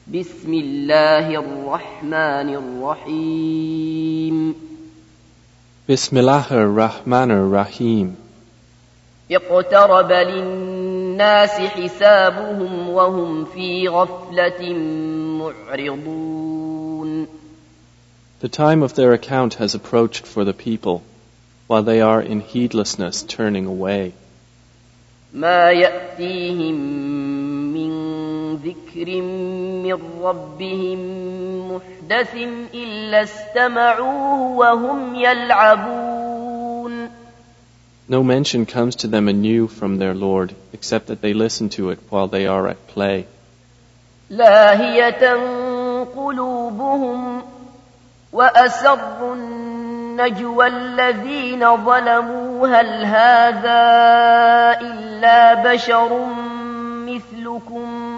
بسم الله الرحمن الرحيم بسم الله الرحمن الرحيم اقترب للناس حسابهم وهم في غفلة معرضون. The time of their account has approached for the people, while they are in heedlessness turning away. ما يأتيهم من ذكر من ربهم محدث إلا استمعوه وهم يلعبون. No mention comes to them anew from their Lord, except that they listen to it while they are at play. لاهية قلوبهم وأسروا النجوى الذين ظلموا هل هذا إلا بشر مثلكم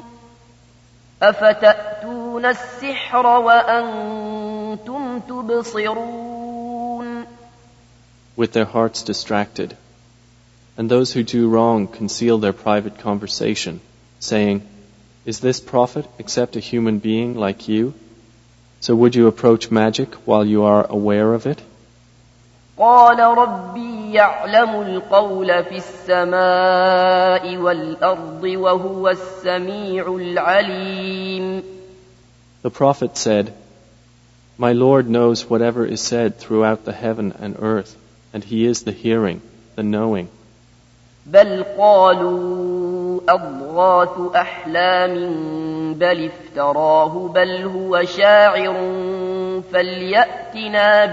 أفتأتون السحر وأنتم تبصرون. With their hearts distracted. And those who do wrong conceal their private conversation, saying, "Is this prophet except a human being like you? So would you approach magic while you are aware of it?" قال ربي يعلم القول في السماء والأرض وهو السميع العليم. The prophet said, "My Lord knows whatever is said throughout the heaven and earth, and He is the hearing, the knowing." بل قالوا أضغاث أحلام بل افتراه بل هو شاعر فليأتنا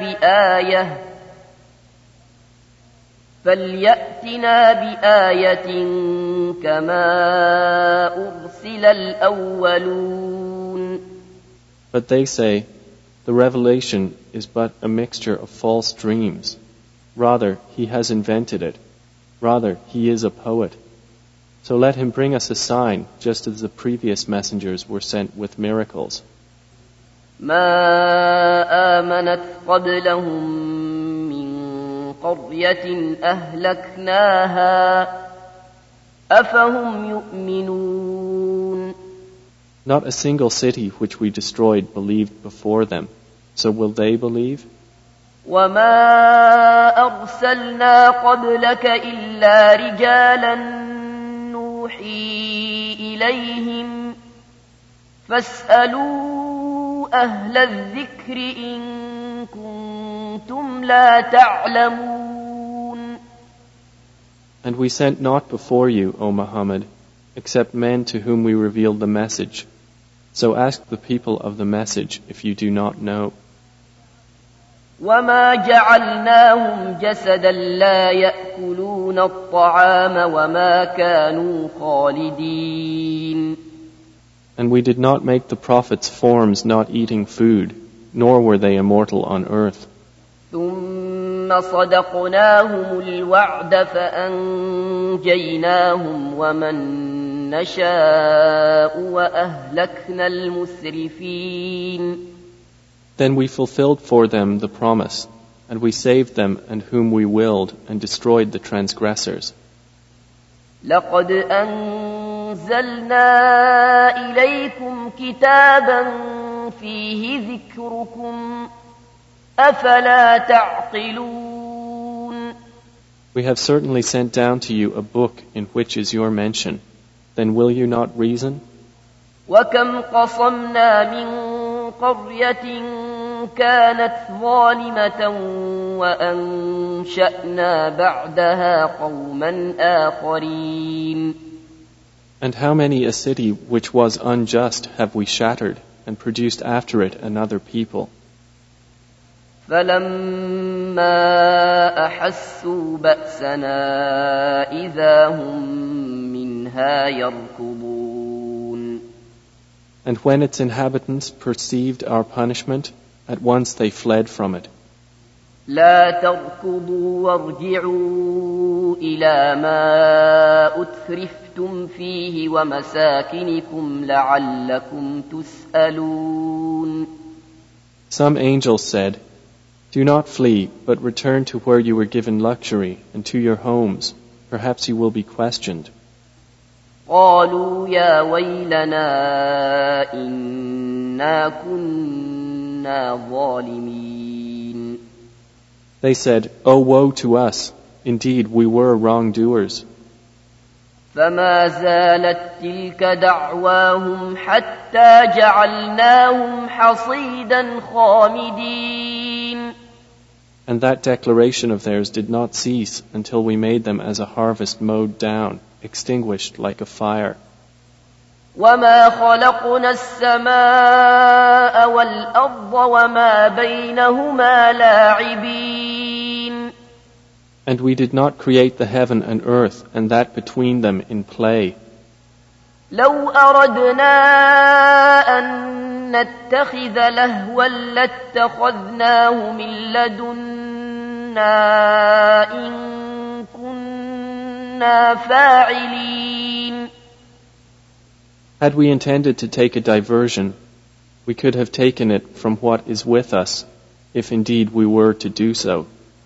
بآية كما أرسل الأولون. But they say, "The revelation is but a mixture of false dreams. Rather, he has invented it. Rather, he is a poet. So let him bring us a sign, just as the previous messengers were sent with miracles." ما آمنت قبلهم من قرية أهلكناها أفهم يؤمنون. Not a single city which we destroyed believed before them. So will they believe? وما أرسلنا قبلك إلا رجالا نوحي إليهم فاسألوا أهل الذكر إن كنتم لا تعلمون. And we sent not before you, O Muhammad, except men to whom we revealed the message. So ask the people of the message if you do not know. وما جعلناهم جسدا لا يأكلون الطعام وما كانوا خالدين. And we did not make the prophets forms not eating food, nor were they immortal on earth. ثم صدقناهم الوعد فأنجيناهم ومن نشاء وأهلكنا المسرفين. Then we fulfilled for them the promise, and we saved them and whom we willed, and destroyed the transgressors. لقد أنزلنا إليكم كتابا فيه ذكركم أفلا تعقلون. We have certainly sent down to you a book in which is your mention. Then will you not reason? وكم قصمنا من قرية كانت ظالمة وأنشأنا بعدها قوما آخرين. And how many a city which was unjust have we shattered, and produced after it another people? فلما أحسوا بأسنا إذا هم منها يركضون. And when its inhabitants perceived our punishment, at once they fled from it. لا تركضوا وارجعوا إلى ما أترفتم فيه ومساكنكم لعلكم تسألون. Some angels said, "Do not flee, but return to where you were given luxury and to your homes. Perhaps you will be questioned." قالوا يا ويلنا إنا كنا ظالمين. They said, "Oh, woe to us! Indeed, we were wrongdoers." فما زالت تلك دعواهم حتى جعلناهم حصيدا خامدين. And that declaration of theirs did not cease until we made them as a harvest mowed down, extinguished like a fire. وما خلقنا السماء والأرض وما بينهما لاعبين. And we did not create the heaven and earth and that between them in play. لو أردنا أن نتخذ لهوا لاتخذناه من لدنا إن كنا فاعلين. Had we intended to take a diversion, we could have taken it from what is with us, if indeed we were to do so.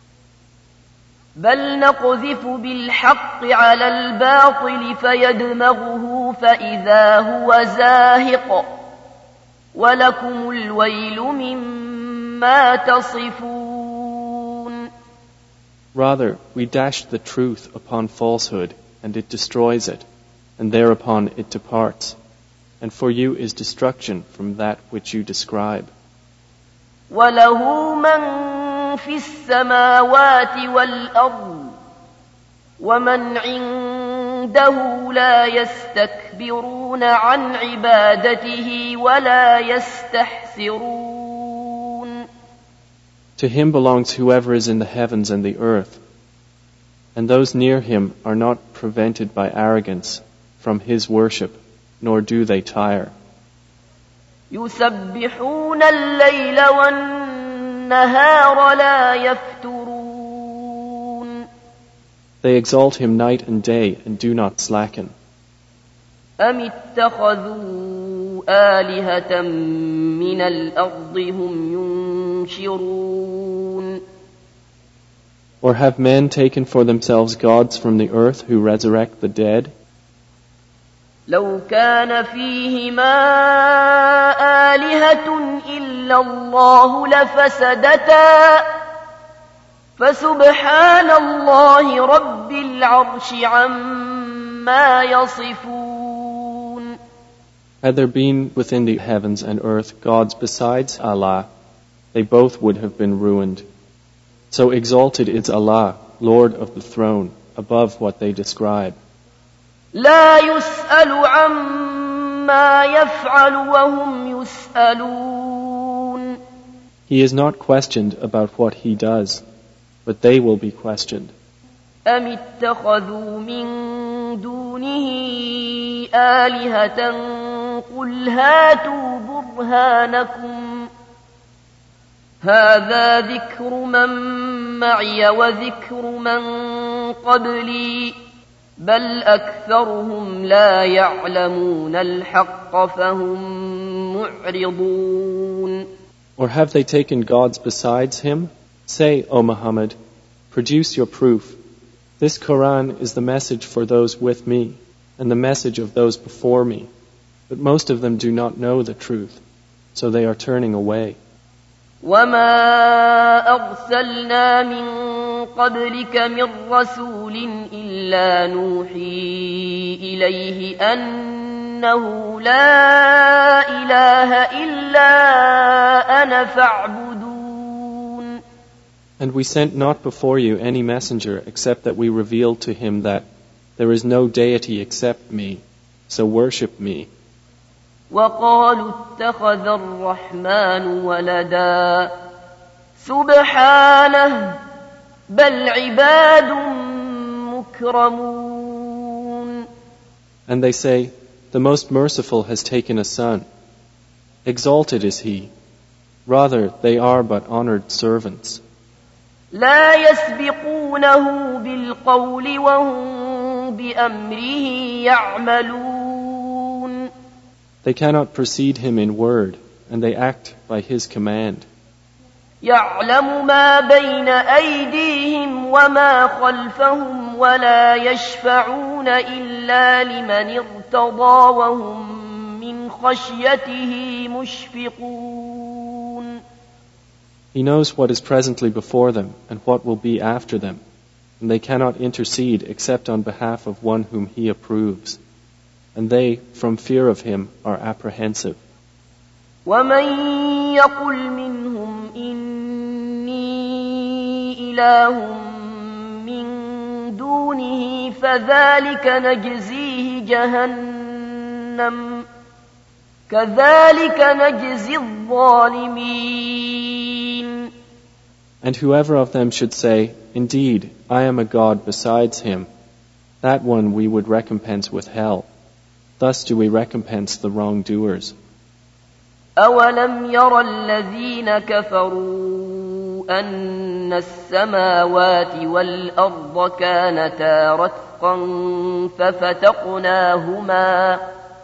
بل نقذف بالحق على الباطل فيدمغه فإذا هو زاهق ولكم الويل مما تصفون. Rather, we dash the truth upon falsehood, and it destroys it, and thereupon it departs. And for you is destruction from that which you describe. وله من في السماوات والأرض ومن عنده لا يستكبرون عن عبادته ولا يستحسرون. To him belongs whoever is in the heavens and the earth, and those near him are not prevented by arrogance from his worship, nor do they tire. يسبحون الليل والنهار لا يفترون. They exalt him night and day and do not slacken. أم اتخذوا آلهة من الأرض هم ينشرون. Or have men taken for themselves gods from the earth who resurrect the dead? لو كان فيهما آلهة إلا الله لفسدتا فسبحان الله رب العرش عما يصفون. Had there been within the heavens and earth gods besides Allah, they both would have been ruined. So exalted is Allah, Lord of the throne, above what they describe. لا يسأل عما يفعل وهم يسألون. He is not questioned about what he does, but they will be questioned. أم اتخذوا من دونه آلهة قل هاتوا برهانكم هذا ذكر من معي وذكر من قبلي بل أكثرهم لا يعلمون الحق فهم معرضون. Or have they taken gods besides him? Say, O Muhammad, produce your proof. This Quran is the message for those with me and the message of those before me. But most of them do not know the truth, so they are turning away. وما أرسلنا من قبلك من رسول إلا نوحي إليه أنه لا إله إلا أنا فاعبدون. And we sent not before you any messenger except that we revealed to him that there is no deity except me, so worship me. وقالوا اتخذ الرحمن ولدا سبحانه بل عباد مكرمون. And they say, the most merciful has taken a son. Exalted is he. Rather, they are but honored servants. لا يسبقونه بالقول وهم بأمره يعملون. They cannot precede him in word, and they act by his command. يعلم ما بين أيديهم وما خلفهم ولا يشفعون إلا لمن ارتضى وهم من خشيته مشفقون. He knows what is presently before them and what will be after them, and they cannot intercede except on behalf of one whom He approves. And they, from fear of Him, are apprehensive. وَمَن يَقُلْ مِنْهُمْ إِنِّي إِلَٰهٌ مِّن دُونِهِ فَذَلِكَ نَجْزِيهِ جَهَنَّمَ كَذَلِكَ نَجْزِي الظَّالِمِينَ. And whoever of them should say, "Indeed, I am a God besides Him," that one we would recompense with hell. Thus do we recompense the wrongdoers. أَوَلَمْ يَرَ الَّذِينَ كَفَرُوا أَنَّ السَّمَاوَاتِ وَالْأَرْضَ كَانَتَا رَتْقًا فَفَتَقْنَاهُمَا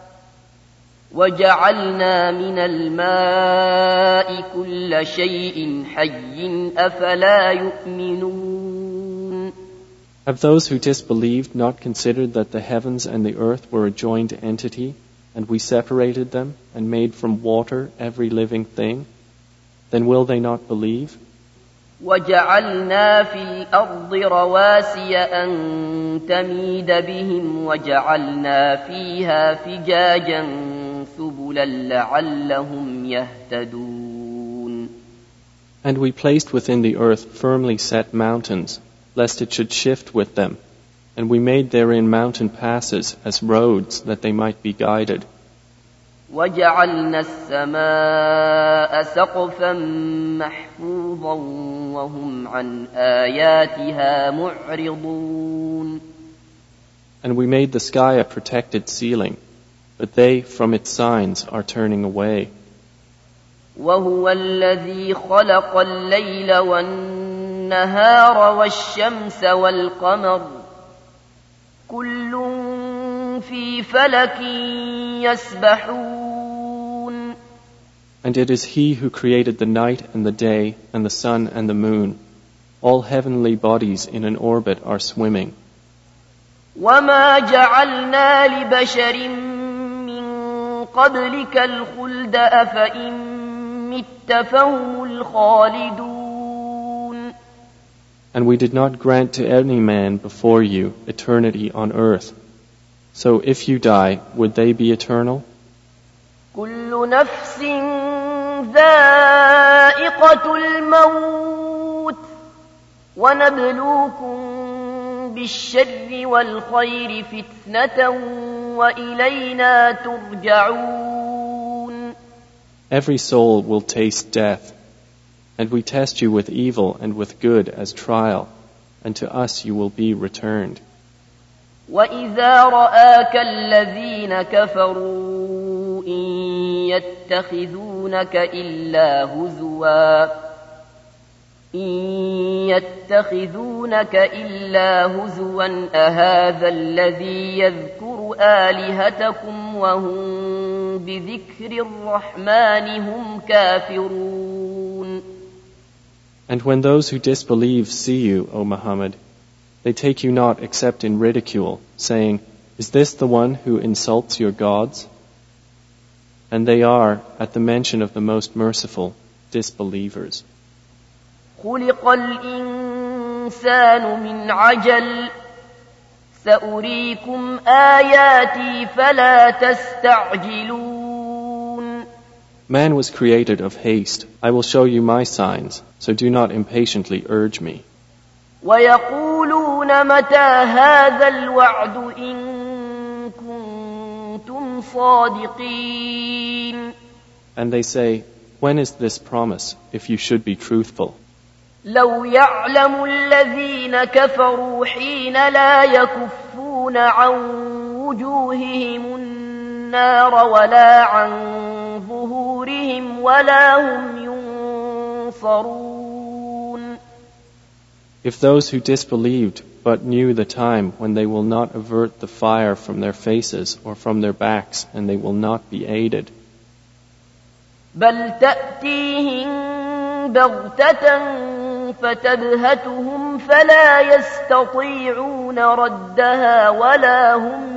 وَجَعَلْنَا مِنَ الْمَاءِ كُلَّ شَيْءٍ حَيٍّ أَفَلَا يُؤْمِنُونَ. Have those who disbelieved not considered that the heavens and the earth were a joined entity, and we separated them and made from water every living thing? Then will they not believe? وَجَعَلْنَا فِي الْأَرْضِ رَوَاسِيَ أَن تَمِيدَ بِهِمْ وَجَعَلْنَا فِيهَا فِجَاجًا سُبُلًا لَعَلَّهُمْ يَهْتَدُونَ. And we placed within the earth firmly set mountains, lest it should shift with them, and we made therein mountain passes as roads that they might be guided. وَجَعَلْنَا السَّمَاءَ سَقْفًا مَحْفُوظًا وَهُمْ عَنْ آيَاتِهَا مُعْرِضُونَ. And we made the sky a protected ceiling, but they from its signs are turning away. وَهُوَ الَّذِي خَلَقَ اللَّيْلَ وَالنَّهَارَ وَالشَّمْسَ وَالْقَمَرَ كُلٌّ فِي فَلَكٍ يَسْبَحُونَ. And it is He who created the night and the day and the sun and the moon. All heavenly bodies in an orbit are swimming. وَمَا جَعَلْنَا لِبَشَرٍ مِّن قَبْلِكَ الْخُلْدَ أَفَإِن مِّتَّ فَهُمُ الْخَالِدُونَ. And we did not grant to any man before you eternity on earth. So if you die, would they be eternal? كُلُّ نَفْسٍ ذَائِقَةُ الْمَوْتِ وَنَبْلُوكُم بِالشَّرِّ وَالْخَيْرِ فِتْنَةً وَإِلَيْنَا تُرْجَعُونَ. Every soul will taste death, and we test you with evil and with good as trial, and to us you will be returned. وَإِذَا رَآكَ الَّذِينَ كَفَرُوا إِن يَتَّخِذُونَكَ إِلَّا هُزُوًا أَهَذَا الَّذِي يَذْكُرُ آلِهَتَكُمْ وَهُمْ بِذِكْرِ الرَّحْمَنِ هُمْ كَافِرُونَ. And when those who disbelieve see you, O Muhammad, they take you not except in ridicule, saying, "Is this the one who insults your gods?" And they are, at the mention of the Most Merciful, disbelievers. خُلِقَ الْإِنسَانُ مِنْ عَجَلٍ سَأُرِيكُمْ آيَاتِي فَلَا تَسْتَعْجِلُونَ. Man was created of haste. I will show you my signs, so do not impatiently urge me. وَيَقُولُونَ مَتَى هَذَا الْوَعْدُ إِن كُنتُمْ صَادِقِينَ. And they say, "When is this promise, if you should be truthful?" لَوْ يَعْلَمُ الَّذِينَ كَفَرُوا حِينَ لَا يَكُفُّونَ عَن وُجُوهِهِمُ النَّارَ وَلَا عَن ظُهُورِهِمْ وَلَا هُمْ يُنصَرُونَ. If those who disbelieved but knew the time when they will not avert the fire from their faces or from their backs, and they will not be aided. بَلْ تَأْتِيهِم بغتة فتبهتهم فلا يستطيعون ردها ولا هم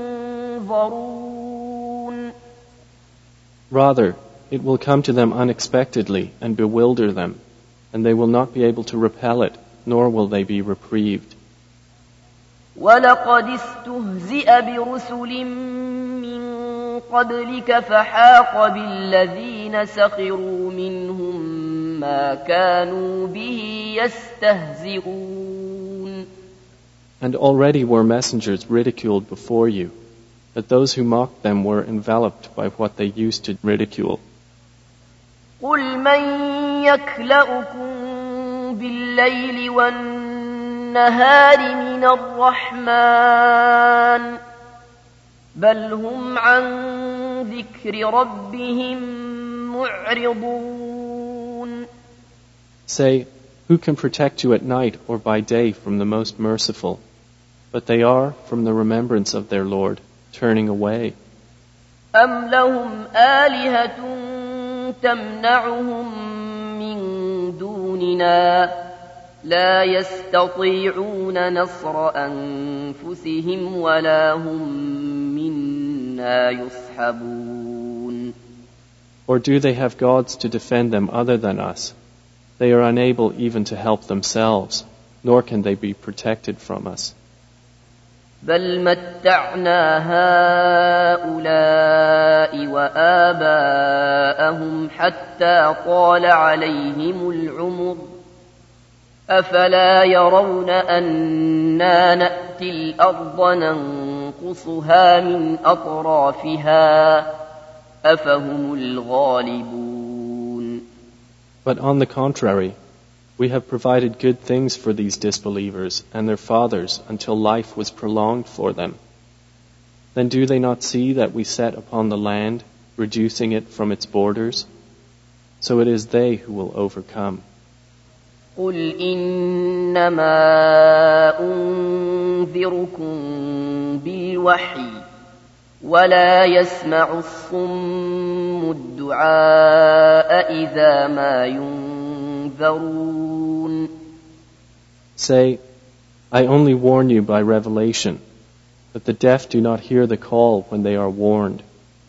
ينظرون. Rather, it will come to them unexpectedly and bewilder them, and they will not be able to repel it, nor will they be reprieved. وَلَقَدِ اسْتُهْزِئَ بِرُسُلٍ مِّن قَبْلِكَ فَحَاقَ بِالَّذِينَ سَخِرُوا مِنْهُم مَّا كَانُوا بِهِ يَسْتَهْزِئُونَ. And already were messengers ridiculed before you, but those who mocked them were enveloped by what they used to ridicule. قُلْ مَن يَكْلَؤُكُم بِاللَّيْلِ وَالنَّهَارِ مِنَ الرَّحْمَنِ بَلْ هُمْ عَن ذِكْرِ رَبِّهِم مُّعْرِضُونَ. Say, who can protect you at night or by day from the most merciful? But they are, from the remembrance of their Lord, turning away. أَمْ لَهُمْ آلِهَةٌ تَمْنَعُهُم مِّن دُونِنَا لَا يَسْتَطِيعُونَ نَصْرَ أَنفُسِهِمْ وَلَا هُم مِّنَّا يُصْحَبُونَ. Or do they have gods to defend them other than us? They are unable even to help themselves, nor can they be protected from us. بَلْ مَتَّعْنَا هَؤُلَاءِ وَآبَاءَهُمْ حَتَّىٰ طَالَ عَلَيْهِمُ الْعُمُرُ أَفَلَا يَرَوْنَ أَنَّا نَأْتِي الْأَرْضَ نَنقُصُهَا مِنْ أَطْرَافِهَا أَفَهُمُ الْغَالِبُونَ. But on the contrary, we have provided good things for these disbelievers and their fathers until life was prolonged for them. Then do they not see that we set upon the land, reducing it from its borders? So it is they who will overcome. قُلْ إِنَّمَا أُنذِرُكُم بِالْوَحْيِ وَلَا يَسْمَعُ الصُّمُّ الدُّعَاءَ إِذَا مَا يُنذَرُونَ. Say, I only warn you by revelation, but the deaf do not hear the call when they are warned.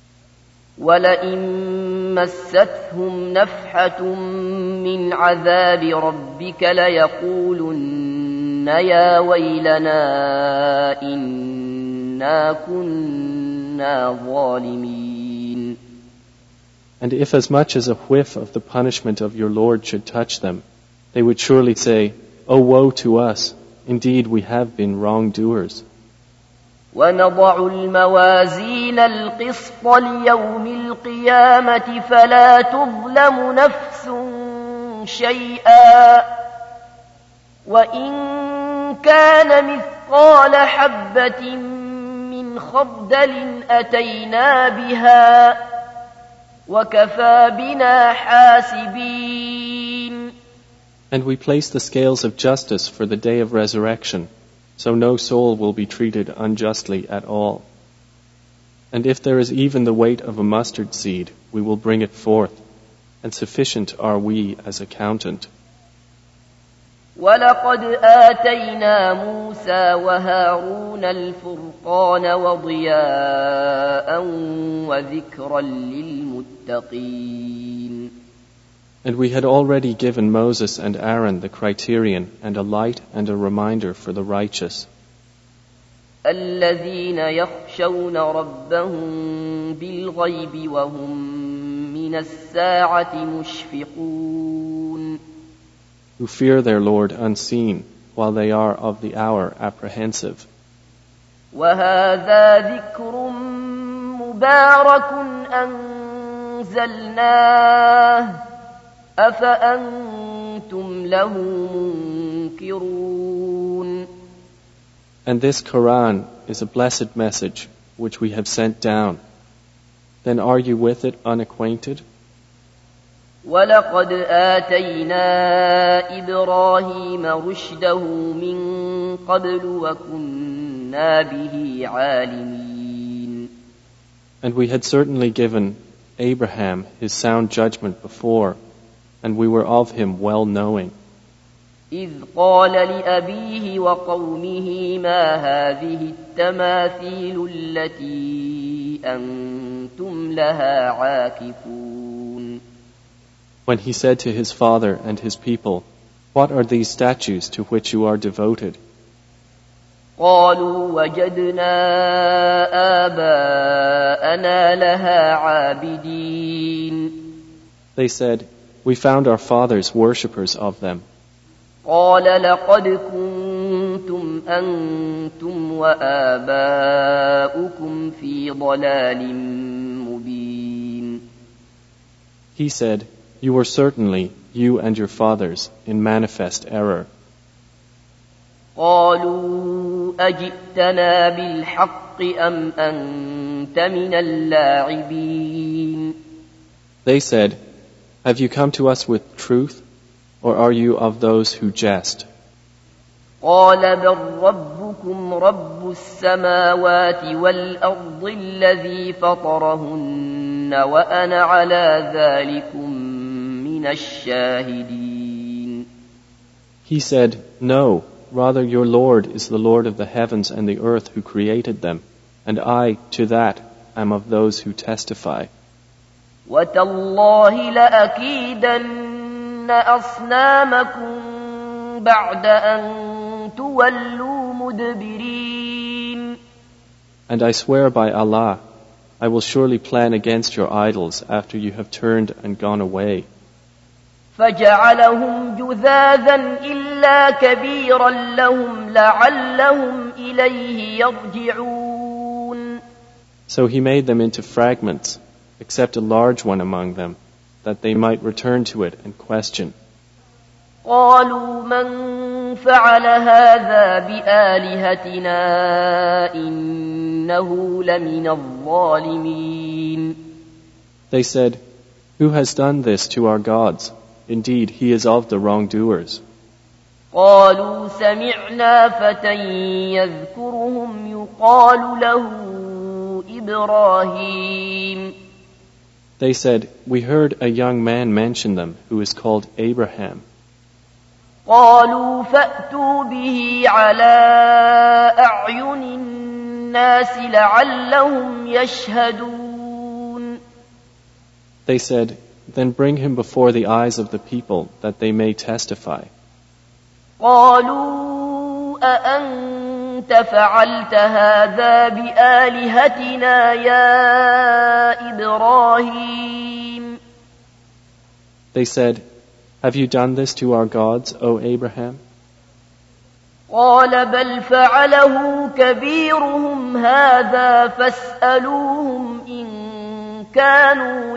وَلَئِن مَّسَّتْهُمْ نَفْحَةٌ مِّنْ عَذَابِ رَبِّكَ لَيَقُولُنَّ يَا وَيْلَنَا إِنَّا كُنَّا ظَالِمِينَ. And if as much as a whiff of the punishment of your Lord should touch them, they would surely say, "Oh, woe to us! Indeed, we have been wrongdoers." وَنَضَعُ الْمَوَازِينَ الْقِسْطَ لِيَوْمِ الْقِيَامَةِ فَلَا تُظْلَمُ نَفْسٌ شَيْئًا وَإِن كَانَ مِثْقَالَ حَبَّةٍ مِّنْ خَرْدَلٍ أَتَيْنَا بِهَا وَكَفَى بِنَا حَاسِبِينَ. And we place the scales of justice for the day of resurrection, so no soul will be treated unjustly at all. And if there is even the weight of a mustard seed, we will bring it forth, and sufficient are we as accountant. وَلَقَدْ آتَيْنَا مُوسَى وَهَارُونَ الْفُرْقَانَ وَضِيَاءً وَذِكْرًا لِلْمُتَّقِينَ. And we had already given Moses and Aaron the criterion and a light and a reminder for the righteous. الَّذِينَ يَخْشَوْنَ رَبَّهُم بِالْغَيْبِ وَهُم مِّنَ السَّاعَةِ مُشْفِقُونَ. Who fear their Lord unseen, while they are of the hour apprehensive. وَهَذَا ذِكْرٌ مُبَارَكٌ أَنزَلْنَاهُ أَفَأَنْتُمْ لَهُ مُنْكِرُونَ. And this Quran is a blessed message which we have sent down. Then are you with it unacquainted? وَلَقَدْ آتَيْنَا إِبْرَاهِيمَ رُشْدَهُ مِنْ قَبْلُ وَكُنَّا بِهِ عَالِمِينَ. And we had certainly given Abraham his sound judgment before, and we were of him well knowing. إذ قال لأبيه وقومه ما هذه التماثيل التي أنتم لها عاكفون. When he said to his father and his people, "What are these statues to which you are devoted?" قالوا وجدنا آباءنا لها عابدين. They said, "We found our fathers worshippers of them." قال لقد كنتم أنتم وآباؤكم في ضلال مبين. He said, "You were certainly, you and your fathers, in manifest error." قالوا أجئتنا بالحق أم أنت من اللاعبين. They said, "Have you come to us with truth, or are you of those who jest?" قال بل ربكم رب السماوات والأرض الذي فطرهن وأنا على ذلكم من الشاهدين. He said, "No, rather your Lord is the Lord of the heavens and the earth who created them, and I, to that, am of those who testify." وتالله لأكيدن أصنامكم بعد أن تولوا مدبرين. And I swear by Allah, I will surely plan against your idols after you have turned and gone away. فجعلهم جذاذا إلا كبيرا لهم لعلهم إليه يرجعون. So he made them into fragments, except a large one among them, that they might return to it and question. قالوا من فعل هذا بآلهتنا إنه لمن الظالمين. They said, "Who has done this to our gods? Indeed, he is of the wrongdoers." قالوا سمعنا فتى يذكرهم يقال له إبراهيم. They said, "We heard a young man mention them who is called Abraham." قالوا فأتوا به على أعين الناس لعلهم يشهدون. They said, "Then bring him before the eyes of the people that they may testify." قالوا أأنت فعلت هذا بآلهتنا يا إبراهيم. They said, "Have you done this to our gods, O Abraham?" قال بل فعله كبيرهم هذا فاسألوهم إن كانوا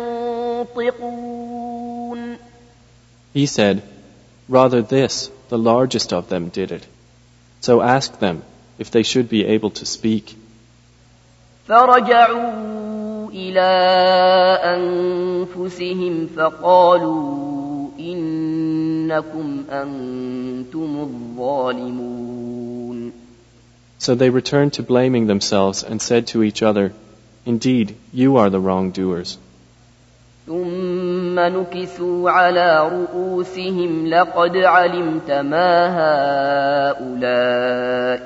ينطقون. He said, "Rather this, the largest of them did it. So ask them if they should be able to speak." فرجعوا إلى أنفسهم فقالوا إنكم أنتم الظالمون. So they returned to blaming themselves and said to each other, "Indeed, you are the wrongdoers." ثم نكسوا على رؤوسهم لقد علمت ما هؤلاء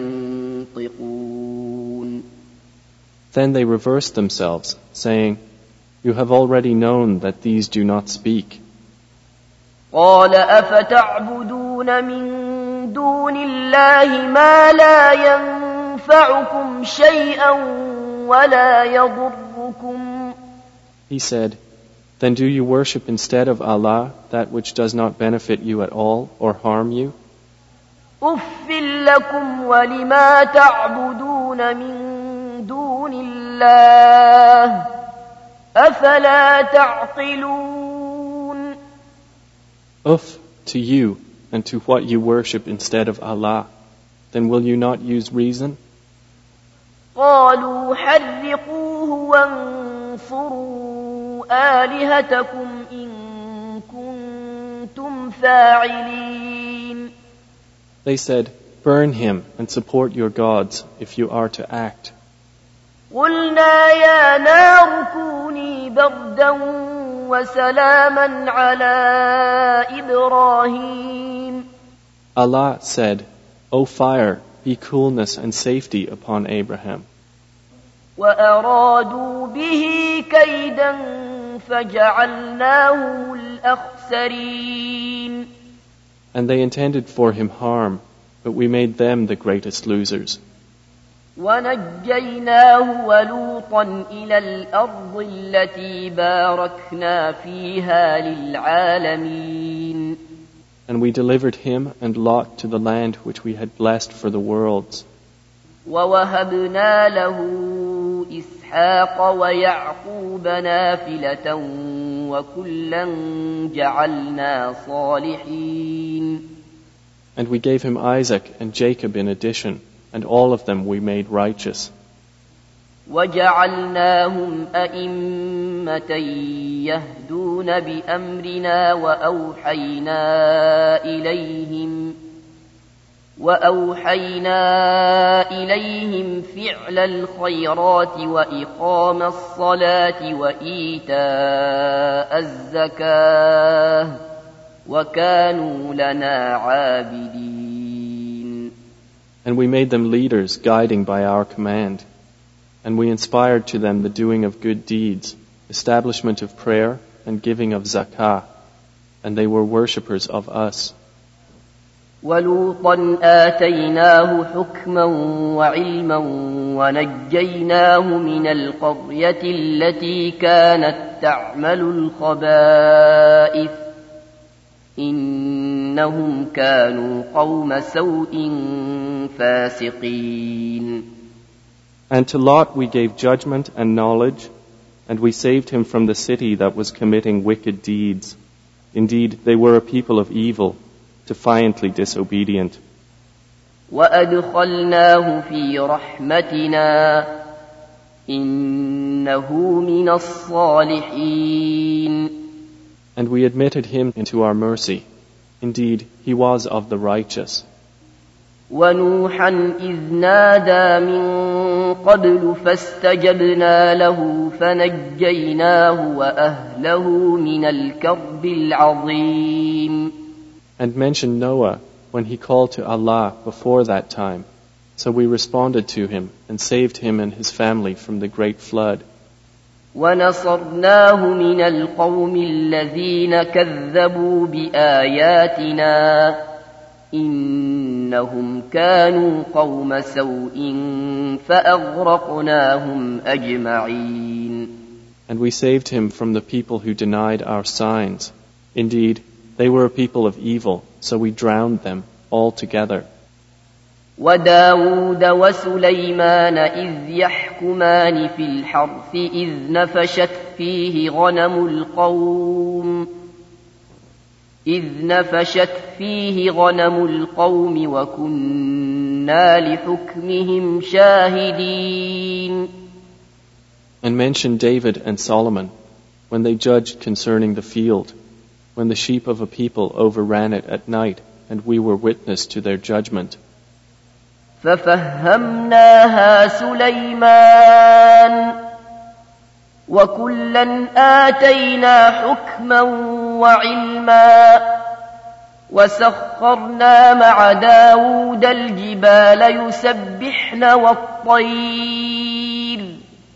ينطقون. Then they reversed themselves, saying, "You have already known that these do not speak." قال أفتعبدون من دون الله ما لا ينفعكم شيئا ولا يضركم. He said, "Then do you worship instead of Allah that which does not benefit you at all or harm you?" أف لكم ولما تعبدون من دون الله أفلا تعقلون. Uff to you and to what you worship instead of Allah. Then will you not use reason? قالوا حرقوه وانصروا آلهتكم إن كنتم فاعلين. They said, "Burn him and support your gods if you are to act." قلنا يا نار كوني بردا وسلاما على إبراهيم. Allah said, O fire, be coolness and safety upon Abraham. وأرادوا به كيدا فجعلناهم الأخسرين. And they intended for him harm, but we made them the greatest losers. ونجيناه ولوطا إلى الأرض التي باركنا فيها للعالمين. And we delivered him and Lot to the land which we had blessed for the worlds. ووهبنا له إسحاق ويعقوب نافلة وكلا جعلنا صالحين. And we gave him Isaac and Jacob in addition, and all of them we made righteous. وجعلناهم أئمة يهدون بأمرنا وأوحينا إليهم فعل الخيرات وإقام الصلاة وإيتاء الزكاة وكانوا لنا عابدين. And we made them leaders, guiding by our command. And we inspired to them the doing of good deeds, establishment of prayer, and giving of zakah. And they were worshippers of us. وَلُوطًا آتَيْنَاهُ حُكْمًا وَعِلْمًا وَنَجَّيْنَاهُ مِنَ الْقَرْيَةِ الَّتِي كَانَتْ تَعْمَلُ الْخَبَائِثَ إِنَّهُمْ كَانُوا قَوْمَ سَوْءٍ فَاسِقِينَ. And to Lot we gave judgment and knowledge, and we saved him from the city that was committing wicked deeds. Indeed, they were a people of evil, defiantly disobedient. وَأَدْخَلْنَاهُ فِي رَحْمَتِنَا إِنَّهُ مِنَ الصَّالِحِينَ. And we admitted him into our mercy. Indeed, he was of the righteous. وَنُوحًا إِذْ نَادَى مِن قَبْلُ فَاسْتَجَبْنَا لَهُ فَنَجَّيْنَاهُ وَأَهْلَهُ مِنَ الْكَرْبِ الْعَظِيمِ. And mention Noah when he called to Allah before that time. So we responded to him and saved him and his family from the great flood. وَنَصَرْنَاهُ مِنَ الْقَوْمِ الَّذِينَ كَذَّبُوا بِآيَاتِنَا إِنَّهُمْ كَانُوا قَوْمَ سَوْءٍ فَأَغْرَقْنَاهُمْ أَجْمَعِينَ. And we saved him from the people who denied our signs. Indeed, they were a people of evil, so we drowned them altogether. وَدَاوُودَ وَسُلَيْمَانَ إِذْ يَحْكُمَانِ فِي الْحَرْثِ إِذْ نَفَشَتْ فِيهِ غَنَمُ الْقَوْمِ وَكُنَّا لِحُكْمِهِمْ شَاهِدِينَ. And mention David and Solomon when they judged concerning the field, when the sheep of a people overran it at night, and we were witness to their judgment. فَفَهَّمْنَاهَا سُلَيْمَانَ وَكُلًّا آتَيْنَا حُكْمًا وَعِلْمًا وَسَخَّرْنَا مَعَ دَاوُودَ الْجِبَالَ يُسَبِّحْنَ وَالطَّيْرَ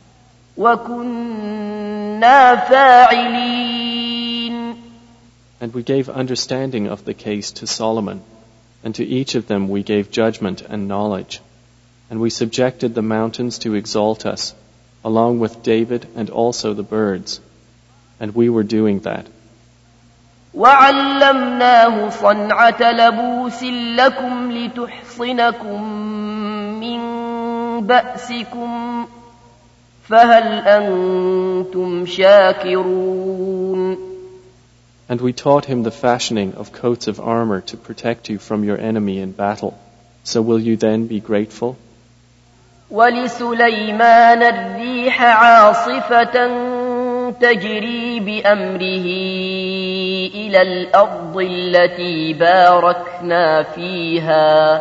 وَكُنَّا فَاعِلِينَ. And we gave understanding of the case to Solomon, and to each of them we gave judgment and knowledge. And we subjected the mountains to exalt us, along with David and also the birds. And we were doing that. وَعَلَّمْنَاهُ صَنْعَةَ لَبُوسٍ لَكُمْ لِتُحْصِنَكُمْ مِنْ بَأْسِكُمْ فَهَلْ أَنْتُمْ شَاكِرُونَ. And we taught him the fashioning of coats of armor to protect you from your enemy in battle. So will you then be grateful? وَلِسُلَيْمَانَ الرِّيحَ عَاصِفَةً تَجْرِي بِأَمْرِهِ إِلَى الْأَرْضِ الَّتِي بَارَكْنَا فِيهَا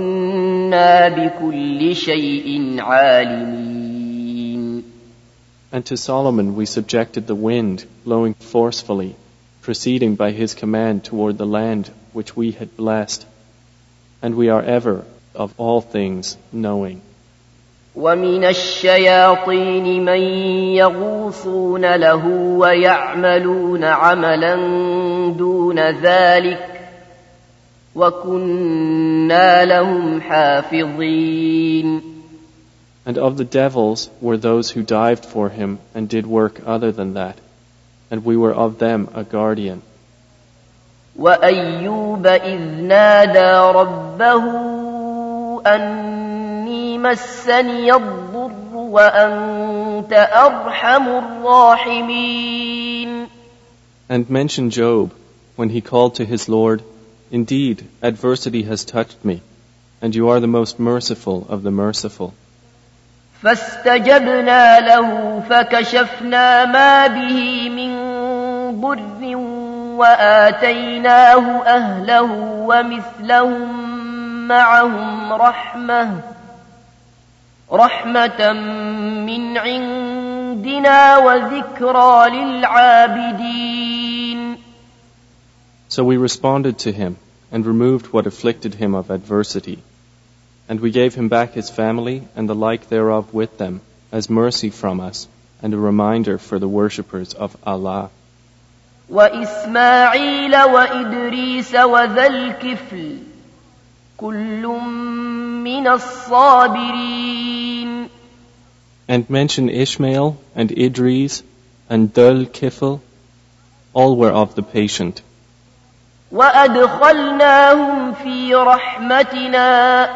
وَكُنَّا بِكُلِّ شَيْءٍ عَالِمِينَ. And to Solomon we subjected the wind, blowing forcefully, proceeding by his command toward the land which we had blessed. And we are ever, of all things, knowing. ومن الشياطين من يغوصون له ويعملون عملا دون ذلك وكنا لهم حافظين. And of the devils were those who dived for him and did work other than that, and we were of them a guardian. وأيوب إذ نادى ربه أني مسني الضر وأنت أرحم الراحمين. And mention Job when he called to his Lord, "Indeed, adversity has touched me, and you are the most merciful of the merciful." فاستجبنا له فكشفنا ما به من ضر وآتيناه أهله ومثلهم معهم رحمة من عندنا وذكرى للعابدين. So we responded to him and removed what afflicted him of adversity. And we gave him back his family and the like thereof with them, as mercy from us, and a reminder for the worshippers of Allah. وإسماعيل وإدريس وذا الكفل كل من الصابرين. And mention Ishmael and Idris and Dhul Kifl, all were of the patient. وأدخلناهم في رحمتنا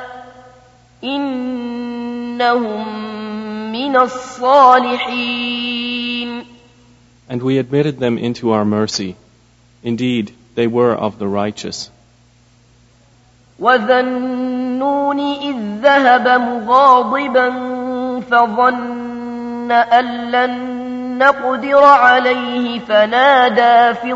إنهم من الصالحين. And we admitted them into our mercy. Indeed, they were of the righteous. وذا النون إذ ذهب مغاضبا فظن أن لن نقدر عليه فنادى في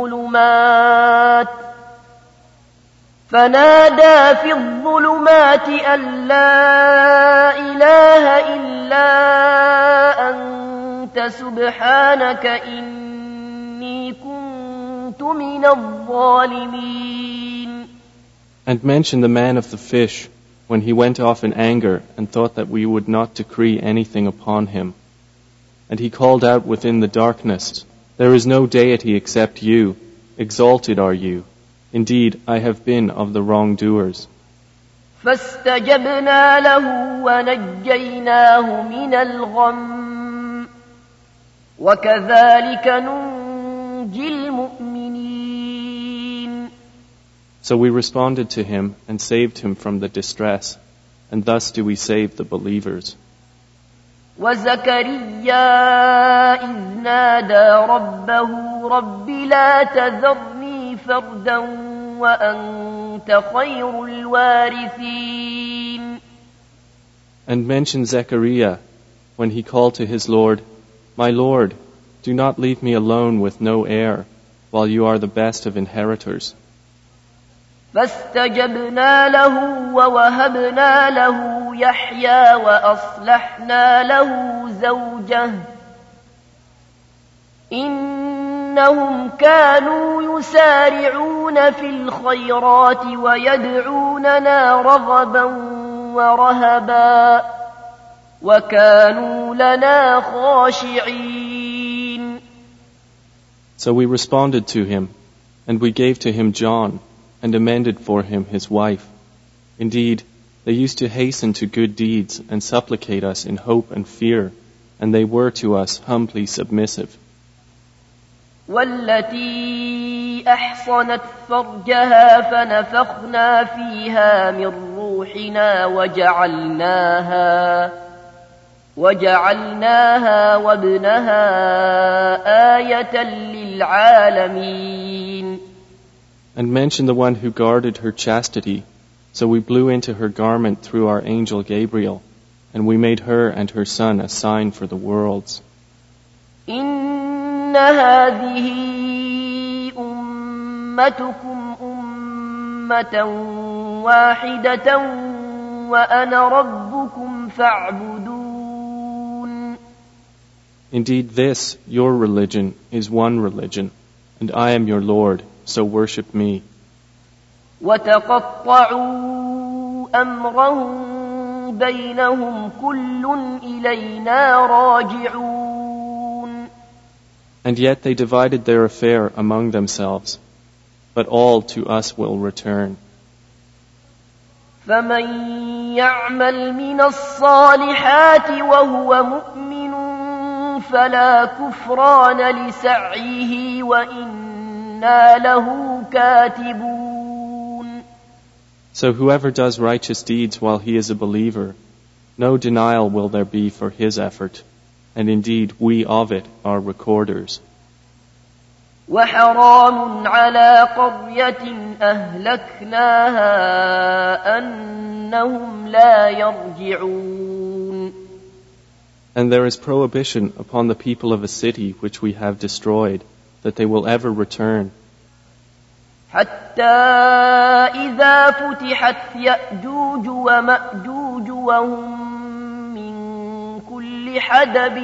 الظلمات أن لا إله إلا أنت سبحانك إني كنت من الظالمين. And mention the man of the fish when he went off in anger and thought that we would not decree anything upon him. And he called out within the darkness, "There is no deity except you. Exalted are you. Indeed, I have been of the wrongdoers." فاستجبنا له ونجيناه من الغم وكذلك ننجي المؤمنين. So we responded to him and saved him from the distress, and thus do we save the believers. وزكريا إذ نادى ربه رب لا تذرني فردا وأنت خير الوارثين. And mention Zechariah when he called to his Lord, "My Lord, do not leave me alone with no heir, while you are the best of inheritors." فاستجبنا له ووهبنا له يحيى وأصلحنا له زوجه إنهم كانوا يسارعون في الخيرات ويدعوننا رغبا ورهبا وكانوا لنا خاشعين. So we responded to him, and we gave to him John, and amended for him his wife. Indeed, they used to hasten to good deeds and supplicate us in hope and fear, and they were to us humbly submissive. والتي أحصنت فرجها فنفخنا فيها من روحنا وجعلناها وابنها آية للعالمين. And mention the one who guarded her chastity. So we blew into her garment through our angel Gabriel, and we made her and her son a sign for the worlds. إن هذه أمتكم أمة واحدة وأنا ربكم فاعبدون. Indeed, this, your religion, is one religion, and I am your Lord, so worship me. وتقطعوا أمرهم بينهم كل إلينا راجعون. And yet they divided their affair among themselves, but all to us will return. فمن يعمل من الصالحات وهو مؤمن فلا كفران لسعيه وإنا له كاتبون. So whoever does righteous deeds while he is a believer, no denial will there be for his effort, and indeed we of it are recorders. وحرام على قرية أهلكناها أنهم لا يرجعون. And there is prohibition upon the people of a city which we have destroyed, that they will ever return. حتى إذا فتحت يأجوج ومأجوج وهم من كل حدب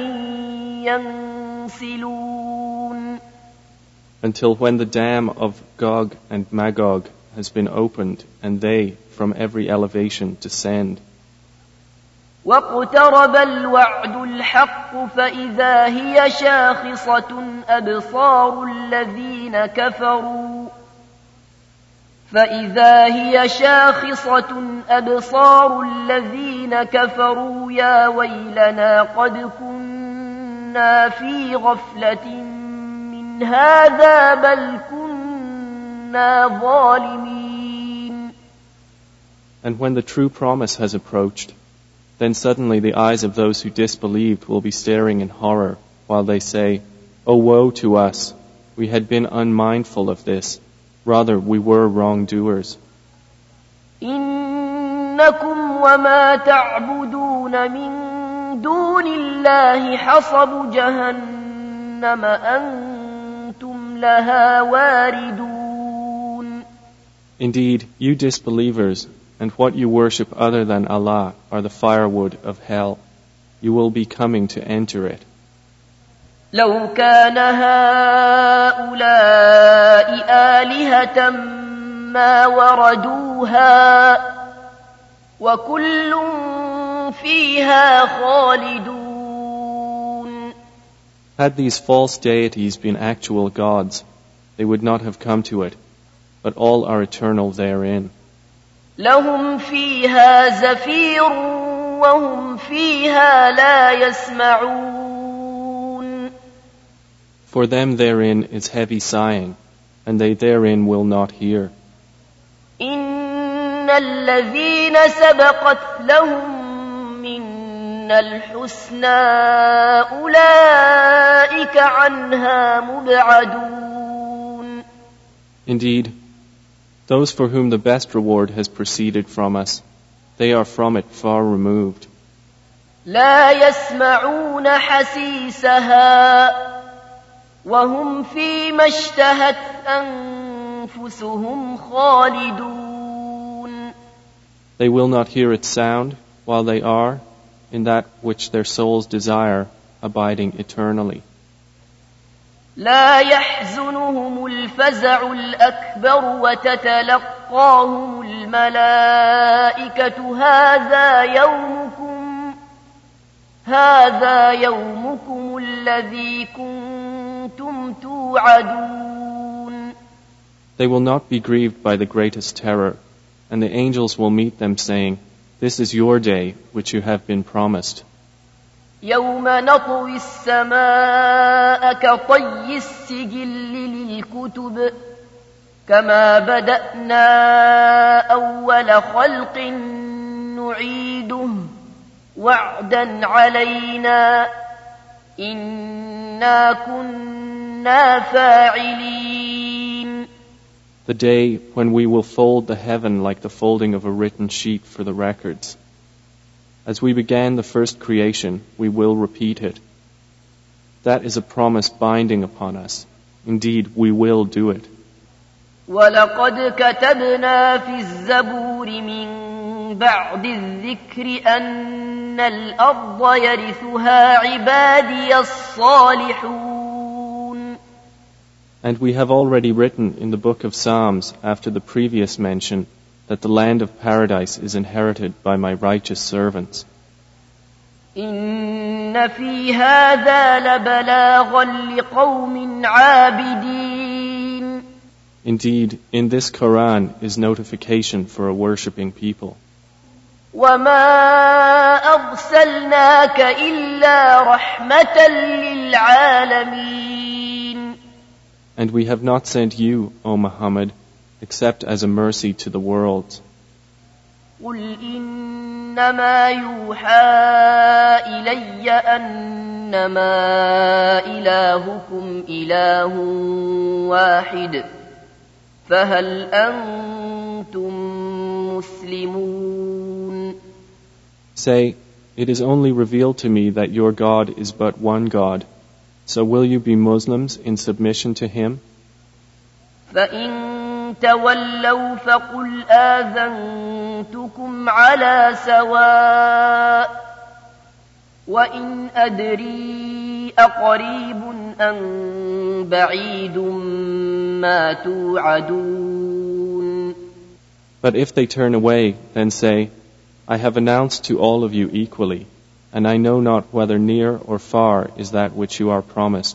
ينسلون. Until when the dam of Gog and Magog has been opened, and they from every elevation descend. واقترب الوعد الحق فإذا هي شاخصة أبصار الذين كفروا يا ويلنا قد كنا في غفلة من هذا بل كنا ظالمين. And when the true promise has approached, then suddenly the eyes of those who disbelieved will be staring in horror, while they say, "Oh, woe to us! We had been unmindful of this. Rather, we were wrongdoers." إنكم وما تعبدون من دون الله حصب جهنم أنتم لها واردون. Indeed, you disbelievers, and what you worship other than Allah are the firewood of hell. You will be coming to enter it. لو كان هؤلاء آلهة ما وردوها وكل فيها خالدون. Had these false deities been actual gods, they would not have come to it, but all are eternal therein. لهم فيها زفير وهم فيها لا يسمعون. For them therein is heavy sighing, and they therein will not hear. إن الذين سبقت لهم منا الحسنى أولئك عنها مبعدون. Indeed, those for whom the best reward has proceeded from us, they are from it far removed. لا يسمعون حسيسها وهم فيما اشتهت أنفسهم خالدون. They will not hear its sound while they are in that which their souls desire, abiding eternally. لا يحزنهم الفزع الأكبر وتتلقاهم الملائكة هذا يومكم الذي كنتم توعدون. They will not be grieved by the greatest terror, and the angels will meet them saying, "This is your day which you have been promised." يوم نطوي السماء كطي السجل للكتب كما بدأنا أول خلق نعيده وعدا علينا إنا كنا فاعلين. The day when we will fold the heaven like the folding of a written sheet for the records. As we began the first creation, we will repeat it. That is a promise binding upon us. Indeed, we will do it. وَلَقَدْ كَتَبْنَا فِي الزَّبُورِ مِنْ بعد الذكر أن الأرض يرثها عبادي الصالحون. And we have already written in the book of Psalms after the previous mention that the land of paradise is inherited by my righteous servants. إن في هذا لبلاغا لقوم عابدين. Indeed, in this Quran is notification for a worshipping people. وما أرسلناك إلا رحمة للعالمين. And we have not sent you, O Muhammad, except as a mercy to the worlds. قل إنما يوحى إلي أنما إلهكم إله واحد فهل أنتم مسلمون. Say, it is only revealed to me that your God is but one God. So will you be Muslims in submission to Him? فإن تولوا فقل آذنتكم على سواء وإن أدري أقريب أم بعيد ما توعدون. But if they turn away, then say, I have announced to all of you equally, and I know not whether near or far is that which you are promised.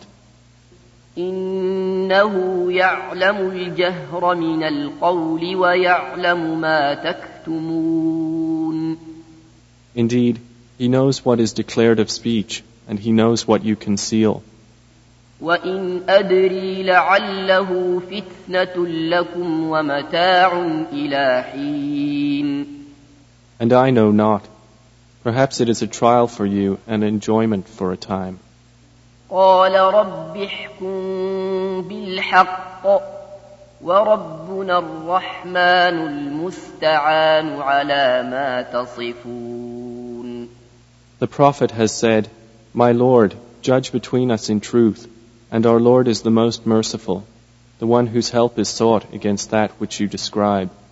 إنه يعلم الجهر من القول ويعلم ما تكتمون. Indeed, He knows what is declared of speech, and He knows what you conceal. وإن أدري لعله فتنة لكم ومتاع إلى حين. And I know not. Perhaps it is a trial for you and enjoyment for a time. قال رب احكم بالحق وربنا الرحمن المستعان على ما تصفون. The Prophet has said, My Lord, judge between us in truth, and our Lord is the most merciful, the one whose help is sought against that which you describe.